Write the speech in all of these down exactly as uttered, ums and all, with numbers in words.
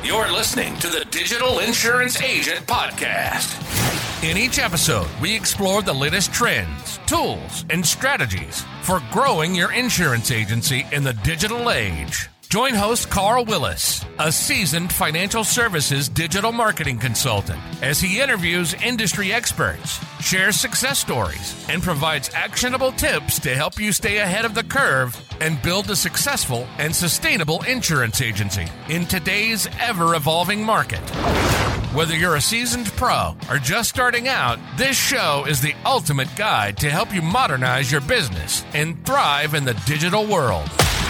You're listening to the Digital Insurance Agent Podcast. In each episode, we explore the latest trends, tools, and strategies for growing your insurance agency in the digital age. Join host Carl Willis, a seasoned financial services digital marketing consultant, as he interviews industry experts, shares success stories, and provides actionable tips to help you stay ahead of the curve and build a successful and sustainable insurance agency in today's ever-evolving market. Whether you're a seasoned pro or just starting out, this show is the ultimate guide to help you modernize your business and thrive in the digital world.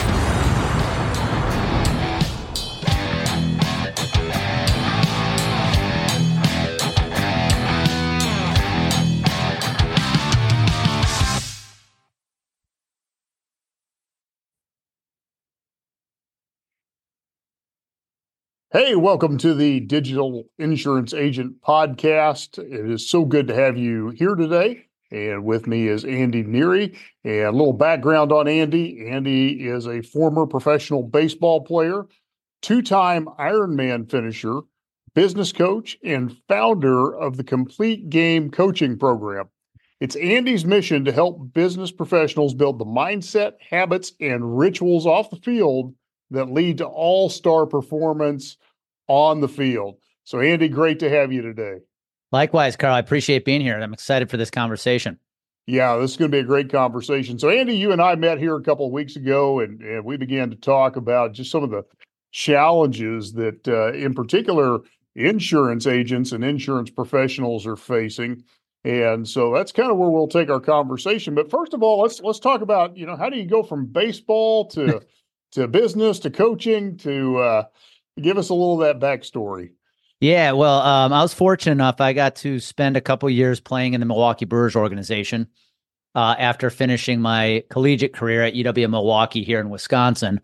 Hey, welcome to the Digital Insurance Agent Podcast. It is so good to have you here today. And with me is Andy Neary. And a little background on Andy. Andy is a former professional baseball player, two-time Ironman finisher, business coach, and founder of the Complete Game Coaching Program. It's Andy's mission to help business professionals build the mindset, habits, and rituals off the field that lead to all-star performance on the field. So, Andy, great to have you today. Likewise, Carl. I appreciate being here. I'm excited for this conversation. Yeah, this is going to be a great conversation. So, Andy, you and I met here a couple of weeks ago, and, and we began to talk about just some of the challenges that, uh, in particular, insurance agents and insurance professionals are facing. And so that's kind of where we'll take our conversation. But first of all, let's let's talk about, you know, how do you go from baseball to to business to coaching to uh, give us a little of that backstory. Yeah, well, um, I was fortunate enough. I got to spend a couple years playing in the Milwaukee Brewers organization uh, after finishing my collegiate career at U W Milwaukee here in Wisconsin.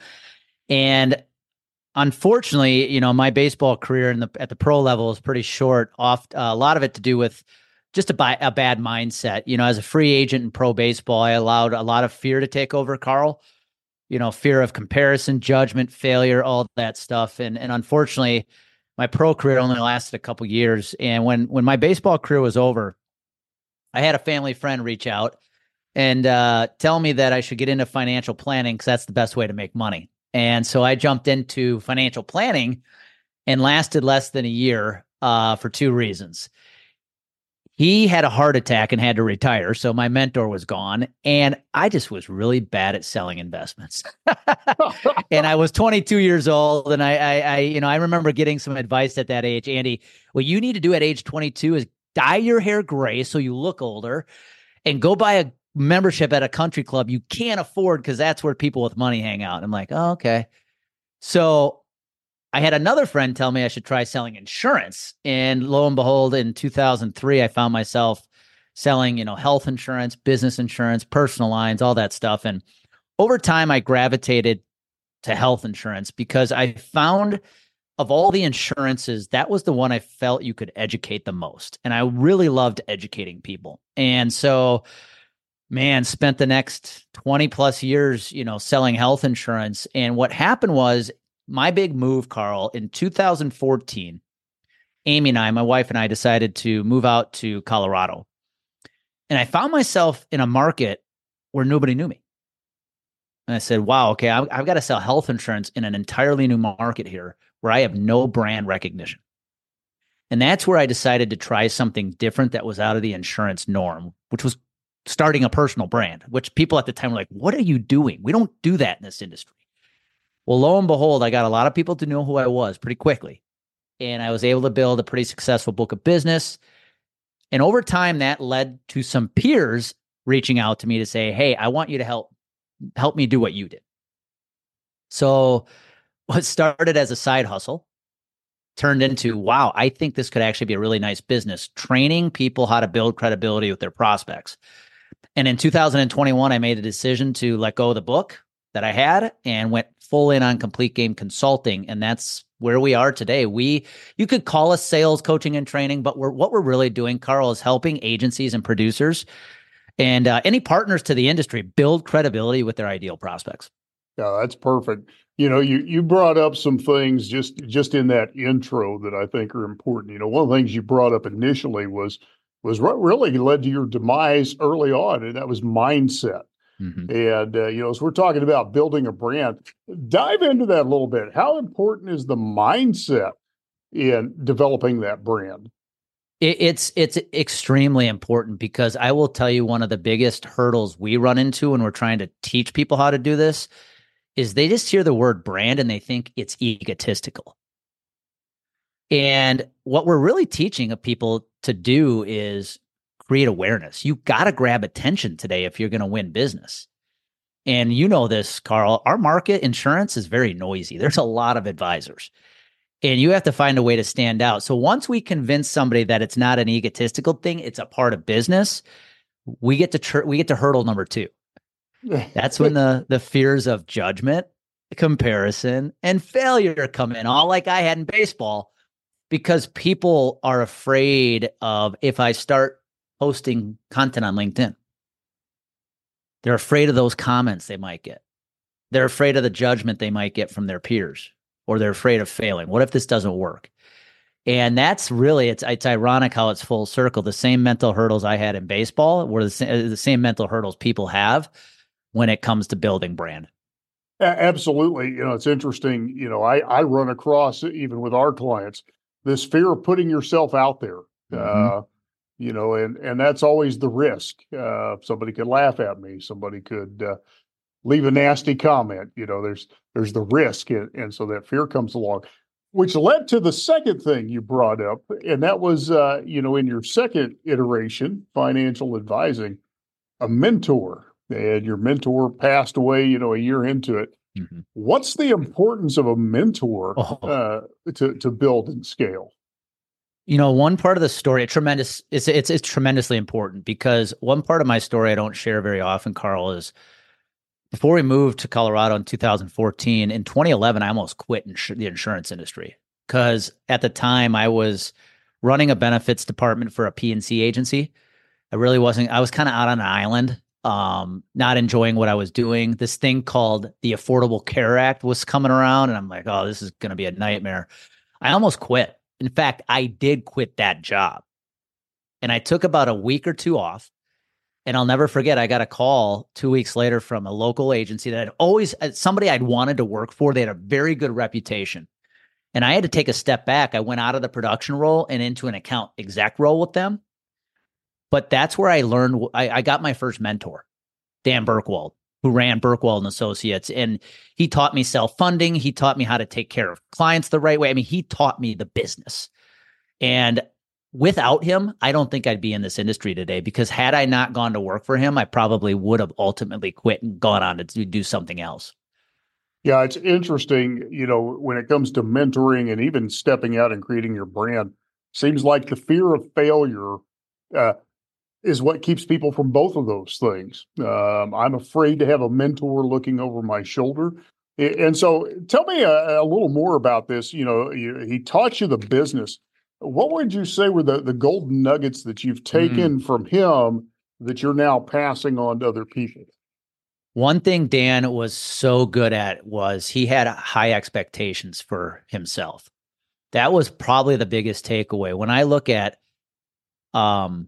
And unfortunately, you know, my baseball career in the at the pro level is pretty short. Off uh, a lot of it to do with just a, bi- a bad mindset. You know, as a free agent in pro baseball, I allowed a lot of fear to take over, Carl. You know, fear of comparison, judgment, failure, all that stuff. And and unfortunately, my pro career only lasted a couple years. And when when my baseball career was over, I had a family friend reach out and uh, tell me that I should get into financial planning because that's the best way to make money. And so I jumped into financial planning and lasted less than a year uh, for two reasons. He had a heart attack and had to retire, so my mentor was gone, and I just was really bad at selling investments. And I was twenty-two years old, and I, I, I, you know, I remember getting some advice at that age. Andy, what you need to do at age twenty-two is dye your hair gray so you look older, and go buy a membership at a country club you can't afford because that's where people with money hang out. I'm like, oh, okay. So I had another friend tell me I should try selling insurance. And lo and behold, in two thousand three, I found myself selling, you know, health insurance, business insurance, personal lines, all that stuff. And over time, I gravitated to health insurance because I found of all the insurances, that was the one I felt you could educate the most. And I really loved educating people. And so, man, spent the next twenty plus years, you know, selling health insurance. And what happened was, my big move, Carl, in two thousand fourteen, Amy and I, my wife and I, decided to move out to Colorado. And I found myself in a market where nobody knew me. And I said, wow, okay, I've, I've got to sell health insurance in an entirely new market here where I have no brand recognition. And that's where I decided to try something different that was out of the insurance norm, which was starting a personal brand, which people at the time were like, what are you doing? We don't do that in this industry. Well, lo and behold, I got a lot of people to know who I was pretty quickly. And I was able to build a pretty successful book of business. And over time, that led to some peers reaching out to me to say, hey, I want you to help help me do what you did. So what started as a side hustle turned into, wow, I think this could actually be a really nice business, training people how to build credibility with their prospects. And in two thousand twenty-one, I made a decision to let go of the book that I had and went full in on Complete Game Consulting. And that's where we are today. We, you could call us sales, coaching, and training, but we're, what we're really doing, Carl, is helping agencies and producers and uh, any partners to the industry build credibility with their ideal prospects. Yeah, that's perfect. You know, you you brought up some things just just in that intro that I think are important. You know, one of the things you brought up initially was was what really led to your demise early on, and that was mindset. Mm-hmm. And uh, you know, as we're talking about building a brand, dive into that a little bit. How important is the mindset in developing that brand? It, it's it's extremely important, because I will tell you, one of the biggest hurdles we run into when we're trying to teach people how to do this is they just hear the word brand and they think it's egotistical. And what we're really teaching people to do is create awareness. You got to grab attention today if you're going to win business. And you know this, Carl, our market, insurance, is very noisy. There's a lot of advisors, and you have to find a way to stand out. So once we convince somebody that it's not an egotistical thing, it's a part of business, we get to tr- we get to hurdle number two. That's when the the fears of judgment, comparison, and failure come in, all like I had in baseball, because people are afraid of, if I start posting content on LinkedIn, they're afraid of those comments they might get. They're afraid of the judgment they might get from their peers, or they're afraid of failing. What if this doesn't work? And that's really, it's it's ironic how it's full circle. The same mental hurdles I had in baseball were the same, the same mental hurdles people have when it comes to building brand. Absolutely. You know, it's interesting. You know, I, I run across, even with our clients, this fear of putting yourself out there. Mm-hmm. Uh, you know, and, and that's always the risk. Uh, somebody could laugh at me. Somebody could uh, leave a nasty comment. You know, there's, there's the risk. And, and so that fear comes along, which led to the second thing you brought up. And that was, uh, you know, in your second iteration, financial advising, a mentor. And your mentor passed away, you know, a year into it. Mm-hmm. What's the importance of a mentor Oh. uh, to to build and scale? You know, one part of the story, a tremendous, it's, it's it's tremendously important, because one part of my story I don't share very often, Carl, is before we moved to Colorado in two thousand fourteen, in twenty eleven, I almost quit ins- the insurance industry, because at the time I was running a benefits department for a P and C agency. I really wasn't, I was kind of out on an island. Um, not enjoying what I was doing. This thing called the Affordable Care Act was coming around, and I'm like, oh, this is going to be a nightmare. I almost quit. In fact, I did quit that job, and I took about a week or two off, and I'll never forget, I got a call two weeks later from a local agency that I'd always, somebody I'd wanted to work for. They had a very good reputation, and I had to take a step back. I went out of the production role and into an account exec role with them. But that's where I learned, I, I got my first mentor, Dan Berkwald, who ran Berkwald and Associates. And he taught me self-funding. He taught me how to take care of clients the right way. I mean, he taught me the business. And without him, I don't think I'd be in this industry today, because had I not gone to work for him, I probably would have ultimately quit and gone on to do something else. Yeah, it's interesting, you know, when it comes to mentoring and even stepping out and creating your brand, seems like the fear of failure uh, is what keeps people from both of those things. Um, I'm afraid to have a mentor looking over my shoulder. And so tell me a, a little more about this. You know, you, he taught you the business. What would you say were the, the golden nuggets that you've taken mm. from him that you're now passing on to other people? One thing Dan was so good at was he had high expectations for himself. That was probably the biggest takeaway. When I look at um,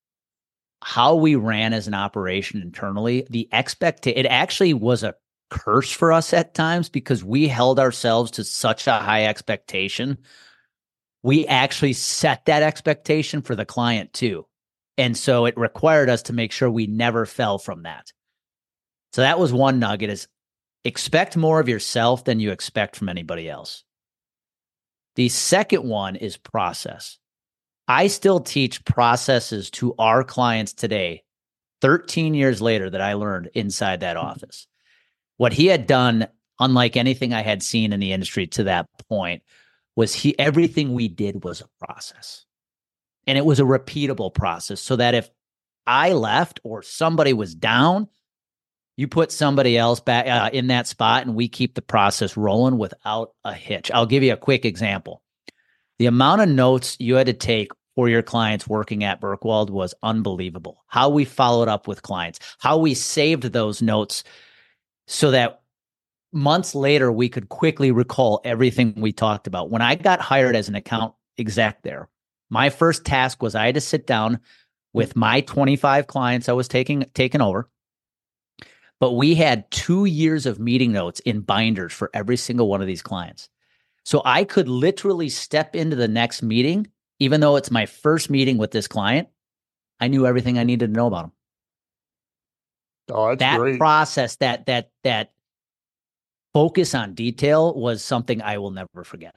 how we ran as an operation internally, the expect it actually was a curse for us at times, because we held ourselves to such a high expectation. We actually set that expectation for the client too. And so it required us to make sure we never fell from that. So that was one nugget, is expect more of yourself than you expect from anybody else. The second one is process. I still teach processes to our clients today, thirteen years later, that I learned inside that office. What he had done, unlike anything I had seen in the industry to that point, was he everything we did was a process. And it was a repeatable process, so that if I left or somebody was down, you put somebody else back uh, in that spot, and we keep the process rolling without a hitch. I'll give you a quick example. The amount of notes you had to take for your clients working at Berkwald was unbelievable. How we followed up with clients, how we saved those notes so that months later, we could quickly recall everything we talked about. When I got hired as an account exec there, my first task was I had to sit down with my twenty-five clients I was taking taking over. But we had two years of meeting notes in binders for every single one of these clients. So I could literally step into the next meeting, even though it's my first meeting with this client. I knew everything I needed to know about them. Oh, that's that great. process, that that that focus on detail was something I will never forget.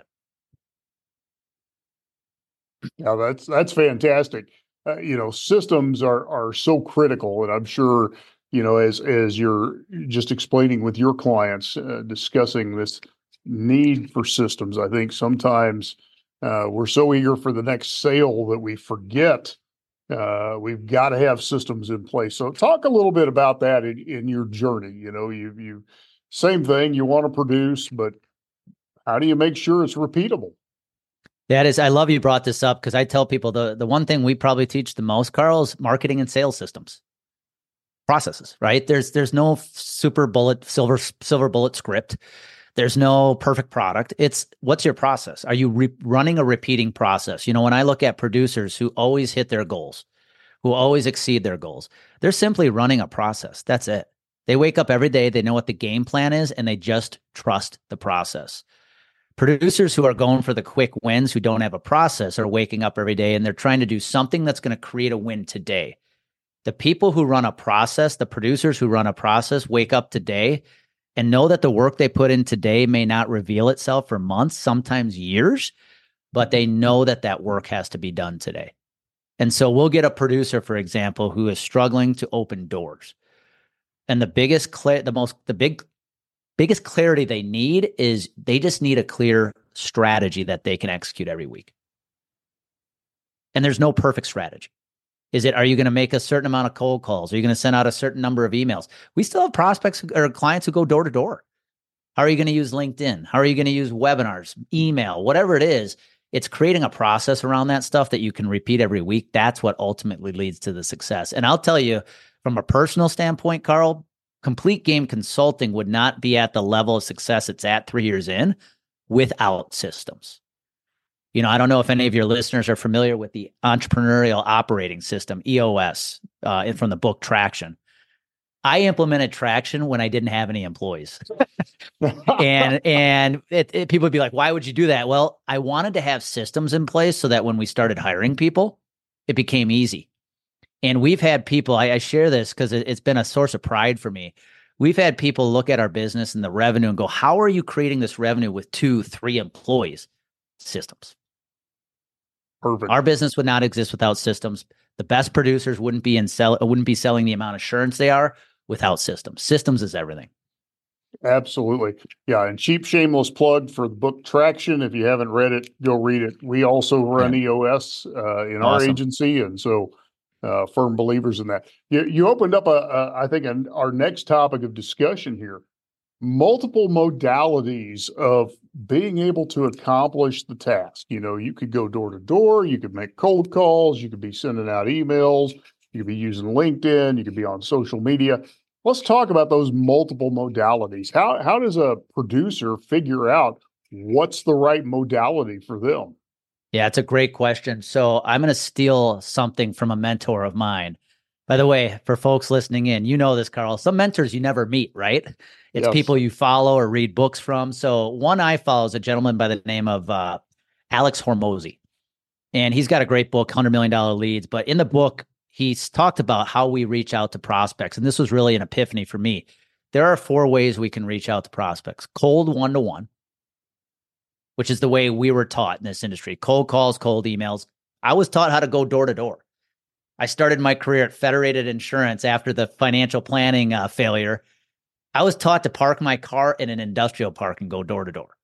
Yeah, that's that's fantastic. Uh, you know, systems are are so critical, and I'm sure, you know, as as you're just explaining with your clients, uh, discussing this need for systems, I think sometimes uh, we're so eager for the next sale that we forget uh, we've got to have systems in place. So talk a little bit about that in, in your journey. You know, you you same thing, you want to produce, but how do you make sure it's repeatable? That is, I love you brought this up because I tell people the, the one thing we probably teach the most, Carl, is marketing and sales systems, processes, right? There's there's no super bullet, silver silver bullet script. There's no perfect product. It's what's your process? Are you re- running a repeating process? You know, when I look at producers who always hit their goals, who always exceed their goals, they're simply running a process. That's it. They wake up every day, they know what the game plan is, and they just trust the process. Producers who are going for the quick wins, who don't have a process, are waking up every day and they're trying to do something that's going to create a win today. The people who run a process, the producers who run a process, wake up today and know that the work they put in today may not reveal itself for months, sometimes years, but they know that that work has to be done today. And so we'll get a producer, for example, who is struggling to open doors. And the biggest, cl- the most, the big, biggest clarity they need is they just need a clear strategy that they can execute every week. And there's no perfect strategy. Is it, are you going to make a certain amount of cold calls? Are you going to send out a certain number of emails? We still have prospects or clients who go door to door. How are you going to use LinkedIn? How are you going to use webinars, email, whatever it is? It's creating a process around that stuff that you can repeat every week. That's what ultimately leads to the success. And I'll tell you, from a personal standpoint, Carl, Complete Game Consulting would not be at the level of success it's at three years in without systems. You know, I don't know if any of your listeners are familiar with the Entrepreneurial Operating System, E O S, uh, from the book Traction. I implemented Traction when I didn't have any employees. and and it, it, people would be like, why would you do that? Well, I wanted to have systems in place so that when we started hiring people, it became easy. And we've had people, I, I share this because it, it's been a source of pride for me. We've had people look at our business and the revenue and go, how are you creating this revenue with two, three employees? Systems. Perfect. Our business would not exist without systems. The best producers wouldn't be in sell wouldn't be selling the amount of assurance they are without systems. Systems is everything. Absolutely. Yeah. And cheap, shameless plug for the book Traction. If you haven't read it, go read it. We also run yeah. E O S uh, in awesome. our agency. And so uh, firm believers in that. You, you opened up, a, a, I think, an, our next topic of discussion here. Multiple modalities of being able to accomplish the task. You know, you could go door to door, you could make cold calls, you could be sending out emails, you could be using LinkedIn, you could be on social media. Let's talk about those multiple modalities. How how does a producer figure out what's the right modality for them? Yeah, it's a great question. So I'm going to steal something from a mentor of mine. By the way, for folks listening in, you know this, Carl. Some mentors you never meet, right? It's yes. people you follow or read books from. So one I follow is a gentleman by the name of uh, Alex Hormozi. And he's got a great book, one hundred million dollars Leads. But in the book, he's talked about how we reach out to prospects. And this was really an epiphany for me. There are four ways we can reach out to prospects. Cold one-to-one, which is the way we were taught in this industry. Cold calls, cold emails. I was taught how to go door to door. I started my career at Federated Insurance after the financial planning uh, failure. I was taught to park my car in an industrial park and go door to door.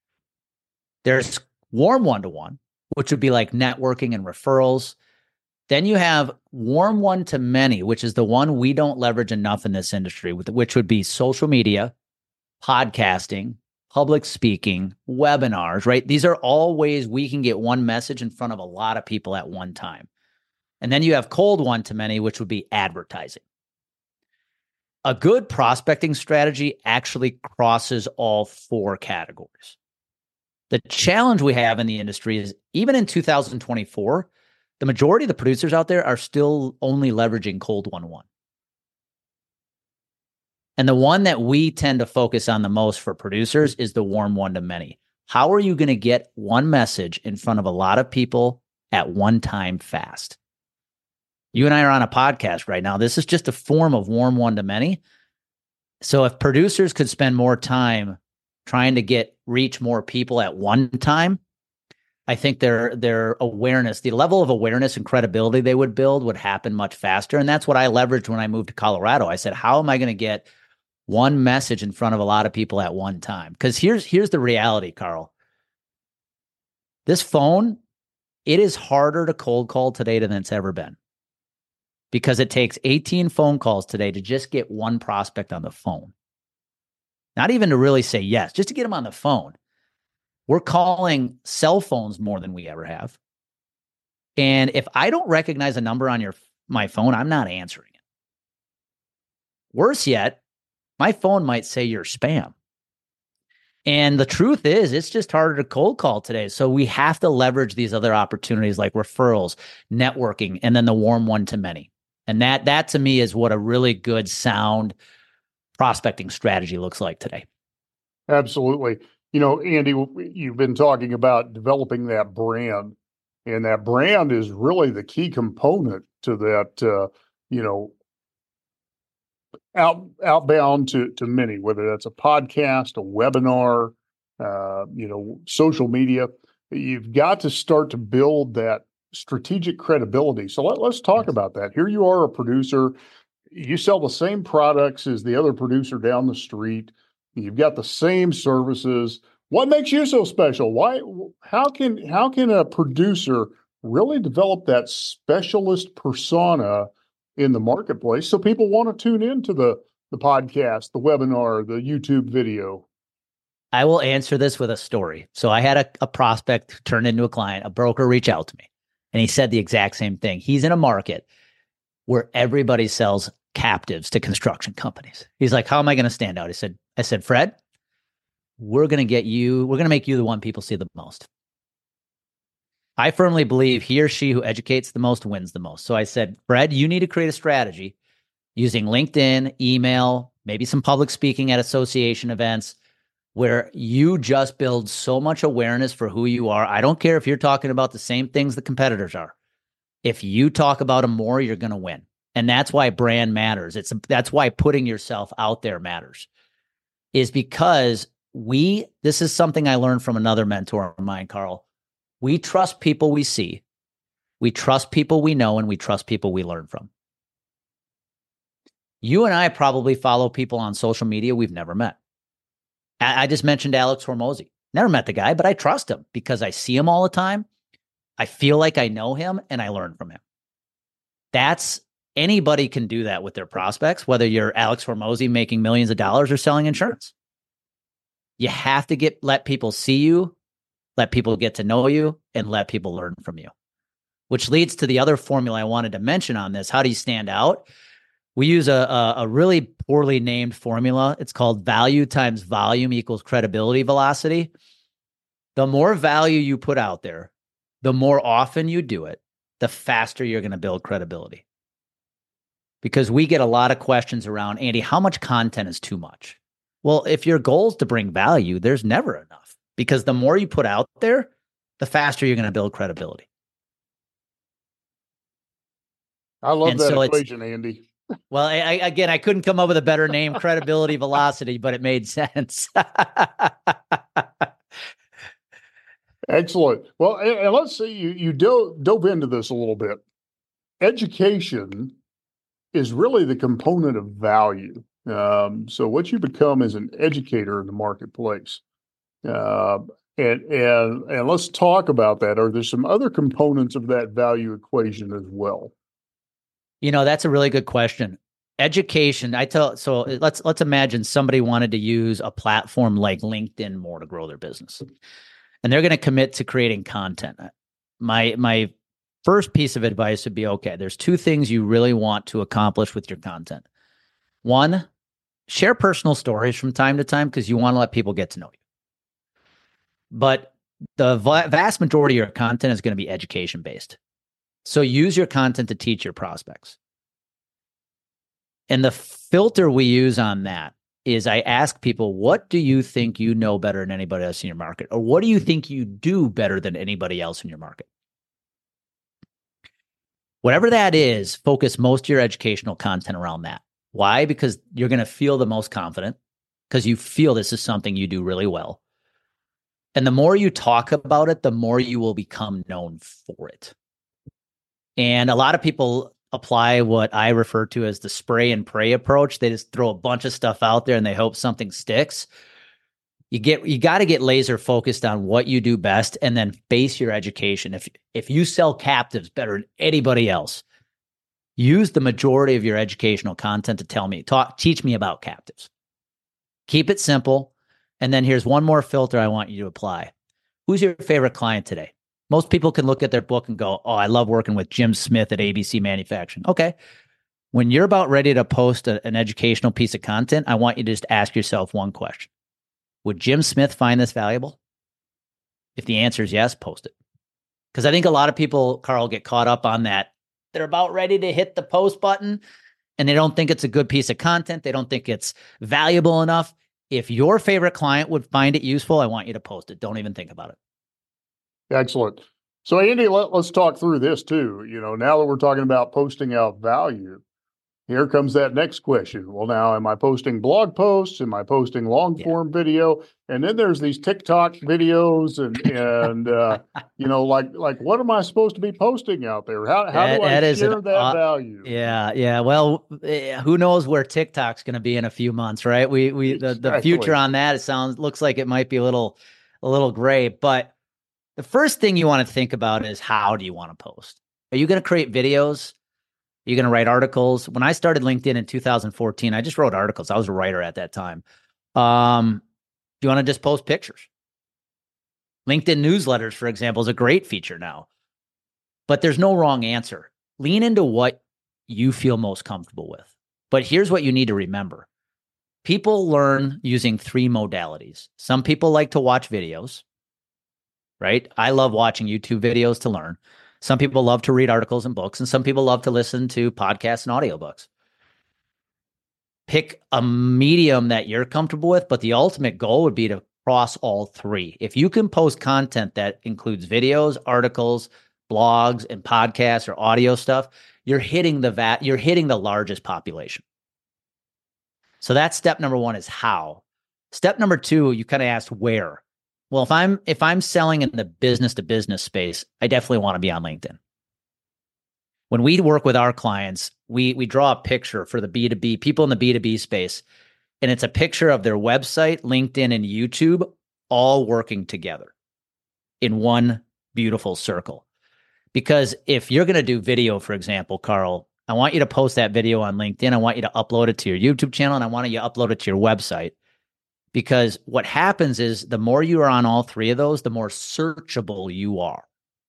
There's warm one-to-one, which would be like networking and referrals. Then you have warm one-to-many, which is the one we don't leverage enough in this industry, which would be social media, podcasting, public speaking, webinars, right? These are all ways we can get one message in front of a lot of people at one time. And then you have cold one-to-many, which would be advertising. A good prospecting strategy actually crosses all four categories. The challenge we have in the industry is even in two thousand twenty-four, the majority of the producers out there are still only leveraging cold one-one. And the one that we tend to focus on the most for producers is the warm one-to-many. How are you going to get one message in front of a lot of people at one time fast? You and I are on a podcast right now. This is just a form of warm one-to-many. So if producers could spend more time trying to get reach more people at one time, I think their their awareness, the level of awareness and credibility they would build would happen much faster. And that's what I leveraged when I moved to Colorado. I said, how am I going to get one message in front of a lot of people at one time? Because here's here's the reality, Carl. This phone, it is harder to cold call today than it's ever been. Because it takes eighteen phone calls today to just get one prospect on the phone. Not even to really say yes, just to get them on the phone. We're calling cell phones more than we ever have. And if I don't recognize a number on your my phone, I'm not answering it. Worse yet, my phone might say you're spam. And the truth is, it's just harder to cold call today. So we have to leverage these other opportunities like referrals, networking, and then the warm one-to-many. And that, that to me is what a really good, sound prospecting strategy looks like today. Absolutely. You know, Andy, you've been talking about developing that brand, and that brand is really the key component to that, uh, you know, out outbound to, to many, whether that's a podcast, a webinar, uh, you know, social media. You've got to start to build that strategic credibility. So let, let's talk about that. Here you are, a producer. You sell the same products as the other producer down the street. You've got the same services. What makes you so special? Why? How can how can a producer really develop that specialist persona in the marketplace so people want to tune into the the podcast, the webinar, the YouTube video? I will answer this with a story. So I had a, a prospect turn into a client, a broker reach out to me, and he said the exact same thing. He's in a market where everybody sells captives to construction companies. He's like, how am I going to stand out? I said, I said, Fred, we're going to get you, we're going to make you the one people see the most. I firmly believe he or she who educates the most wins the most. So I said, Fred, you need to create a strategy using LinkedIn, email, maybe some public speaking at association events where you just build so much awareness for who you are. I don't care if you're talking about the same things the competitors are. If you talk about them more, you're going to win. And that's why brand matters. It's that's why putting yourself out there matters. Is because we, this is something I learned from another mentor of mine, Carl. We trust people we see. We trust people we know, and we trust people we learn from. You and I probably follow people on social media we've never met. I, I just mentioned Alex Hormozi. Never met the guy, but I trust him because I see him all the time. I feel like I know him and I learn from him. That's anybody can do that with their prospects, whether you're Alex Hormozi making millions of dollars or selling insurance. You have to get let people see you, let people get to know you, and let people learn from you. Which leads to the other formula I wanted to mention on this. How do you stand out? We use a, a, a really poorly named formula. It's called value times volume equals credibility velocity. The more value you put out there, the more often you do it, the faster you're going to build credibility. Because we get a lot of questions around, Andy, how much content is too much? Well, if your goal is to bring value, there's never enough. Because the more you put out there, the faster you're going to build credibility. I love and that so equation, Andy. Well, I, I, again, I couldn't come up with a better name, credibility velocity, but it made sense. Excellent. Well, and, and let's see, you, you dove, dove into this a little bit. Education is really the component of value. Um, so what you become is an educator in the marketplace. Uh, and, and, and let's talk about that. Are there some other components of that value equation as well? You know, that's a really good question. Education, I tell, so let's, let's imagine somebody wanted to use a platform like LinkedIn more to grow their business. And they're going to commit to creating content. My, my first piece of advice would be, okay, there's two things you really want to accomplish with your content. One, share personal stories from time to time because you want to let people get to know you. But the va- vast majority of your content is going to be education based. So use your content to teach your prospects. And the filter we use on that is I ask people, what do you think you know better than anybody else in your market? Or what do you think you do better than anybody else in your market? Whatever that is, focus most of your educational content around that. Why? Because you're going to feel the most confident because you feel this is something you do really well. And the more you talk about it, the more you will become known for it. And a lot of people apply what I refer to as the spray and pray approach. They just throw a bunch of stuff out there and they hope something sticks. You get you got to get laser focused on what you do best and then base your education. If if you sell captives better than anybody else, use the majority of your educational content to tell me, talk, teach me about captives. Keep it simple. And then here's one more filter I want you to apply. Who's your favorite client today? Most people can look at their book and go, oh, I love working with Jim Smith at A B C Manufacturing. Okay. When you're about ready to post a, an educational piece of content, I want you to just ask yourself one question. Would Jim Smith find this valuable? If the answer is yes, post it. Because I think a lot of people, Carl, get caught up on that. They're about ready to hit the post button and they don't think it's a good piece of content. They don't think it's valuable enough. If your favorite client would find it useful, I want you to post it. Don't even think about it. Excellent. So Andy, let, let's talk through this too. You know, now that we're talking about posting out value, here comes that next question. Well, now, am I posting blog posts? Am I posting long form yeah. video? And then there's these TikTok videos and, and, uh, you know, like, like what am I supposed to be posting out there? How, how that, do I that share an, that uh, value? Yeah. Yeah. Well, who knows where TikTok's going to be in a few months, right? We, we, the, the exactly. future on that, it sounds, looks like it might be a little, a little gray, but the first thing you want to think about is how do you want to post? Are you going to create videos? Are you going to write articles? When I started LinkedIn in two thousand fourteen, I just wrote articles. I was a writer at that time. Um, do you want to just post pictures? LinkedIn newsletters, for example, is a great feature now. But there's no wrong answer. Lean into what you feel most comfortable with. But here's what you need to remember. People learn using three modalities. Some people like to watch videos, right? I love watching YouTube videos to learn. Some people love to read articles and books, and some people love to listen to podcasts and audiobooks. Pick a medium that you're comfortable with, but the ultimate goal would be to cross all three. If you can post content that includes videos, articles, blogs, and podcasts or audio stuff, you're hitting the va- you're hitting the largest population. So that's step number one is how. Step number two, you kind of asked where. Well, if I'm if I'm selling in the business to business space, I definitely want to be on LinkedIn. When we work with our clients, we we draw a picture for the B two B, people in the B two B space, and it's a picture of their website, LinkedIn, and YouTube all working together in one beautiful circle. Because if you're going to do video, for example, Carl, I want you to post that video on LinkedIn. I want you to upload it to your YouTube channel, and I want you to upload it to your website. Because what happens is the more you are on all three of those, the more searchable you are.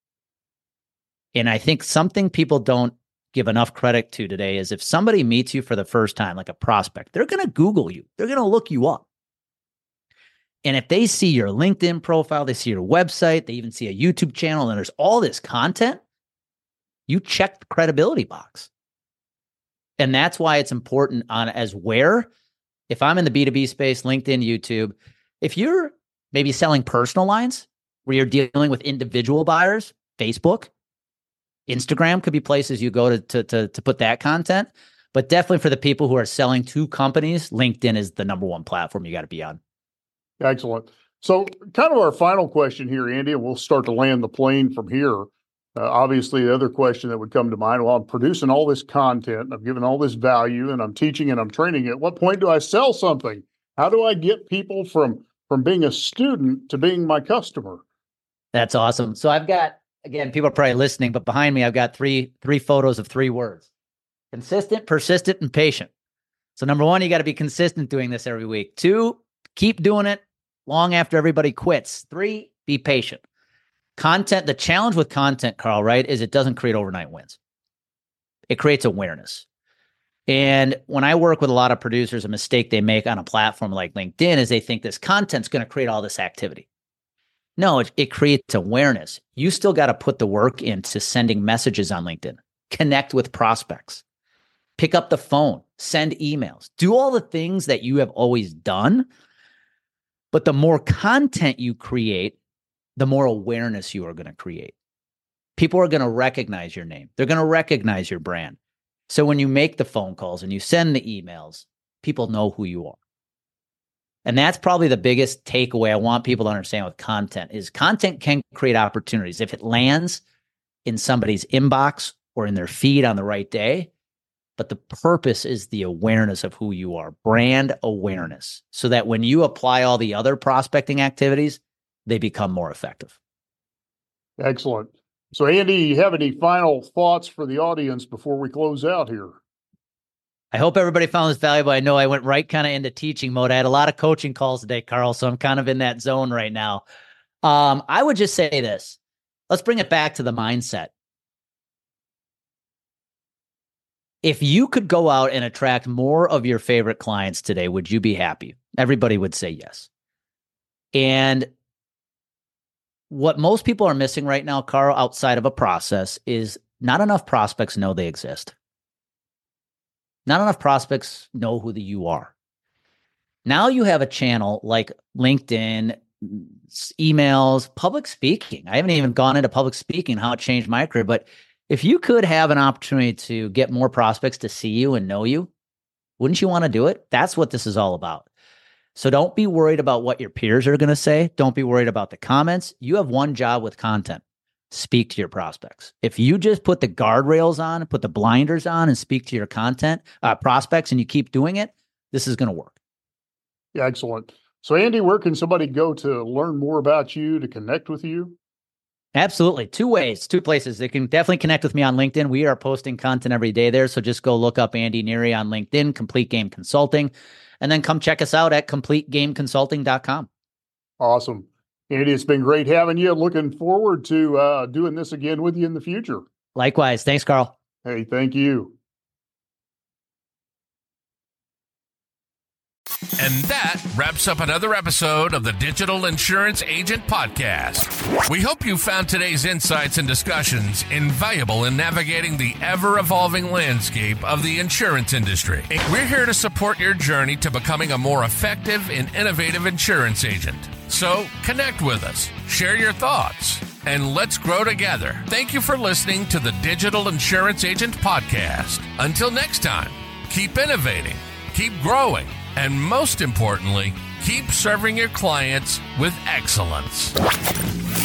And I think something people don't give enough credit to today is if somebody meets you for the first time, like a prospect, they're going to Google you. They're going to look you up. And if they see your LinkedIn profile, they see your website, they even see a YouTube channel, and there's all this content, you check the credibility box. And that's why it's important on as where. If I'm in the B two B space, LinkedIn, YouTube, if you're maybe selling personal lines where you're dealing with individual buyers, Facebook, Instagram could be places you go to, to, to, to put that content. But definitely for the people who are selling to companies, LinkedIn is the number one platform you got to be on. Excellent. So kind of our final question here, Andy, and we'll start to land the plane from here. Uh, obviously, the other question that would come to mind, well, I'm producing all this content, I'm giving all this value, and I'm teaching and I'm training. At what point do I sell something? How do I get people from, from being a student to being my customer? That's awesome. So I've got, again, people are probably listening, but behind me, I've got three, three photos of three words: consistent, persistent, and patient. So number one, you got to be consistent doing this every week. Two, keep doing it long after everybody quits. Three, be patient. Content, the challenge with content, Carl, right, is it doesn't create overnight wins. It creates awareness. And when I work with a lot of producers, a mistake they make on a platform like LinkedIn is they think this content's going to create all this activity. No, it, it creates awareness. You still got to put the work into sending messages on LinkedIn, connect with prospects, pick up the phone, send emails, do all the things that you have always done. But the more content you create, the more awareness you are going to create. People are going to recognize your name. They're going to recognize your brand. So when you make the phone calls and you send the emails, people know who you are. And that's probably the biggest takeaway I want people to understand with content is content can create opportunities. If it lands in somebody's inbox or in their feed on the right day, but the purpose is the awareness of who you are, brand awareness, so that when you apply all the other prospecting activities, they become more effective. Excellent. So, Andy, you have any final thoughts for the audience before we close out here? I hope everybody found this valuable. I know I went right kind of into teaching mode. I had a lot of coaching calls today, Carl, so I'm kind of in that zone right now. Um, I would just say this. Let's bring it back to the mindset. If you could go out and attract more of your favorite clients today, would you be happy? Everybody would say yes. And what most people are missing right now, Carl, outside of a process, is not enough prospects know they exist. Not enough prospects know who the you are. Now you have a channel like LinkedIn, emails, public speaking. I haven't even gone into public speaking, how it changed my career. But if you could have an opportunity to get more prospects to see you and know you, wouldn't you want to do it? That's what this is all about. So don't be worried about what your peers are going to say. Don't be worried about the comments. You have one job with content. Speak to your prospects. If you just put the guardrails on, put the blinders on and speak to your content uh, prospects and you keep doing it, this is going to work. Yeah, excellent. So Andy, where can somebody go to learn more about you, to connect with you? Absolutely. Two ways, two places. They can definitely connect with me on LinkedIn. We are posting content every day there. So just go look up Andy Neary on LinkedIn, Complete Game Consulting, and then come check us out at complete game consulting dot com. Awesome. Andy, it's been great having you. Looking forward to uh, doing this again with you in the future. Likewise. Thanks, Carl. Hey, thank you. And that wraps up another episode of the Digital Insurance Agent Podcast. We hope you found today's insights and discussions invaluable in navigating the ever-evolving landscape of the insurance industry. We're here to support your journey to becoming a more effective and innovative insurance agent. So connect with us, share your thoughts, and let's grow together. Thank you for listening to the Digital Insurance Agent Podcast. Until next time, keep innovating, keep growing, and most importantly, keep serving your clients with excellence.